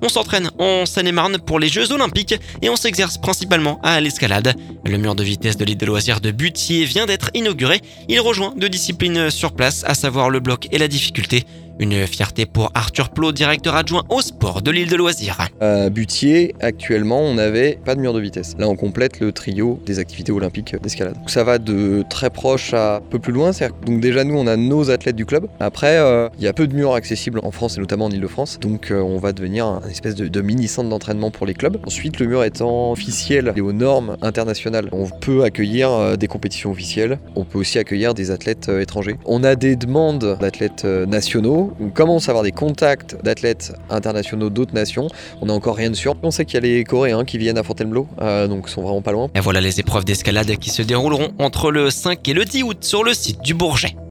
On s'entraîne en Seine-et-Marne pour les Jeux Olympiques et on s'exerce principalement à l'escalade. Le mur de vitesse de l'île de loisirs de Butier vient d'être inauguré. Il rejoint deux disciplines sur place, à savoir le bloc et la difficulté. Une fierté pour Arthur Plot, directeur adjoint au sport de l'île de loisirs. À Butier, actuellement, on n'avait pas de mur de vitesse. Là, on complète le trio des activités olympiques d'escalade. Ça va de très proche à un peu plus loin. Donc déjà, nous, on a nos athlètes du club. Après, il y a peu de murs accessibles en France et notamment en Ile-de-France. Donc, on va devenir un espèce de mini-centre d'entraînement pour les clubs. Ensuite, le mur étant officiel et aux normes internationales, on peut accueillir des compétitions officielles. On peut aussi accueillir des athlètes étrangers. On a des demandes d'athlètes nationaux. On commence à avoir des contacts d'athlètes internationaux d'autres nations. On n'a encore rien de sûr. On sait qu'il y a les Coréens qui viennent à Fontainebleau, donc ils sont vraiment pas loin. Et voilà les épreuves d'escalade qui se dérouleront entre le 5 et le 10 août sur le site du Bourget.